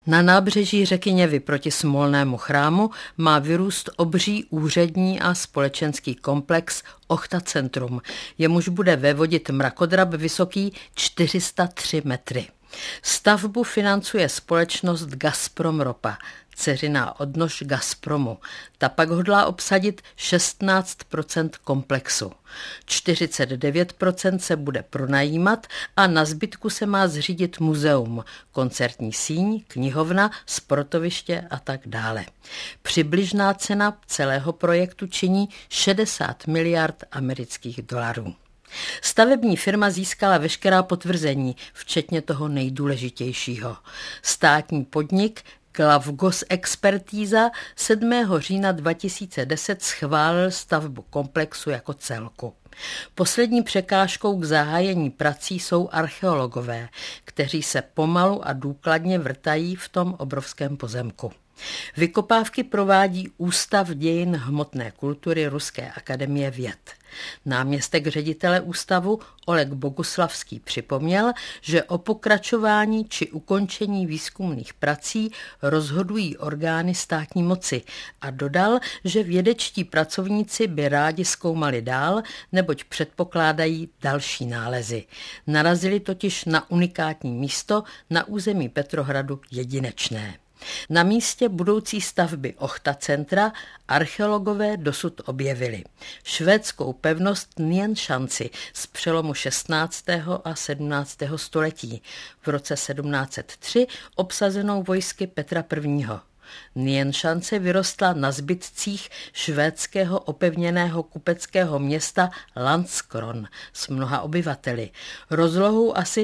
Na nábřeží řeky Něvy proti Smolnému chrámu má vyrůst obří úřední a společenský komplex Ochta Centrum, jemuž bude vévodit mrakodrap vysoký 403 metry. Stavbu financuje společnost Gazprom Ropa, dceřiná odnož Gazpromu. Ta pak hodlá obsadit 16% komplexu. 49% se bude pronajímat a na zbytku se má zřídit muzeum, koncertní síň, knihovna, sportoviště a tak dále. Přibližná cena celého projektu činí 60 miliard amerických dolarů. Stavební firma získala veškerá potvrzení, včetně toho nejdůležitějšího. Státní podnik Glavgos Expertíza 7. října 2010 schválil stavbu komplexu jako celku. Poslední překážkou k zahájení prací jsou archeologové, kteří se pomalu a důkladně vrtají v tom obrovském pozemku. Vykopávky provádí Ústav dějin hmotné kultury Ruské akademie věd. Náměstek ředitele ústavu Oleg Boguslavský připomněl, že o pokračování či ukončení výzkumných prací rozhodují orgány státní moci a dodal, že vědečtí pracovníci by rádi zkoumali dál, neboť předpokládají další nálezy. Narazili totiž na unikátní místo na území Petrohradu jedinečné. Na místě budoucí stavby Ochta Centra archeologové dosud objevili švédskou pevnost Nyenšanci z přelomu 16. a 17. století, v roce 1703 obsazenou vojsky Petra I. Nyenšance vyrostla na zbytcích švédského opevněného kupeckého města Landskrona s mnoha obyvateli, rozlohou asi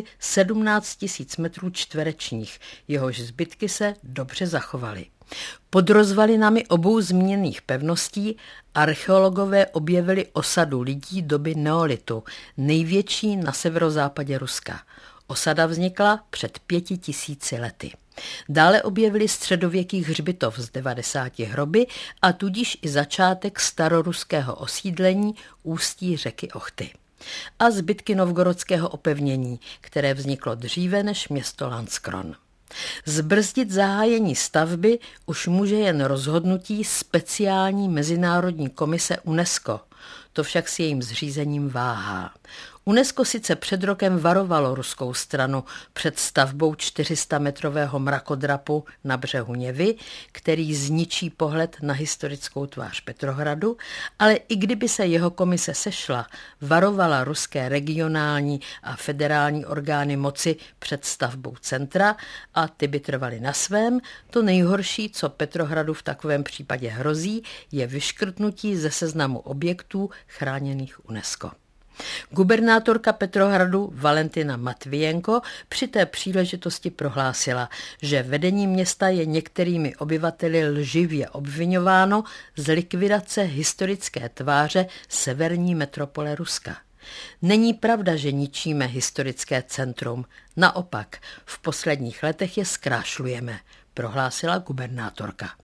17 000 metrů čtverečních, jehož zbytky se dobře zachovaly. Pod rozvalinami obou zmíněných pevností archeologové objevili osadu lidí doby neolitu, největší na severozápadě Ruska. Osada vznikla před 5000 lety. Dále objevili středověký hřbitov z 90 hroby a tudíž i začátek staroruského osídlení ústí řeky Ochty. A zbytky novgorodského opevnění, které vzniklo dříve než město Landskrona. Zbrzdit zahájení stavby už může jen rozhodnutí speciální mezinárodní komise UNESCO. To však s jejím zřízením váhá. UNESCO sice před rokem varovalo ruskou stranu před stavbou 400-metrového mrakodrapu na břehu Něvy, který zničí pohled na historickou tvář Petrohradu, ale i kdyby se jeho komise sešla, varovala ruské regionální a federální orgány moci před stavbou centra a ty by trvaly na svém. To nejhorší, co Petrohradu v takovém případě hrozí, je vyškrtnutí ze seznamu objektů chráněných UNESCO. Gubernátorka Petrohradu Valentina Matvijenko při té příležitosti prohlásila, že vedení města je některými obyvateli lživě obviňováno z likvidace historické tváře severní metropole Ruska. Není pravda, že ničíme historické centrum. Naopak, v posledních letech je zkrášlujeme, prohlásila gubernátorka.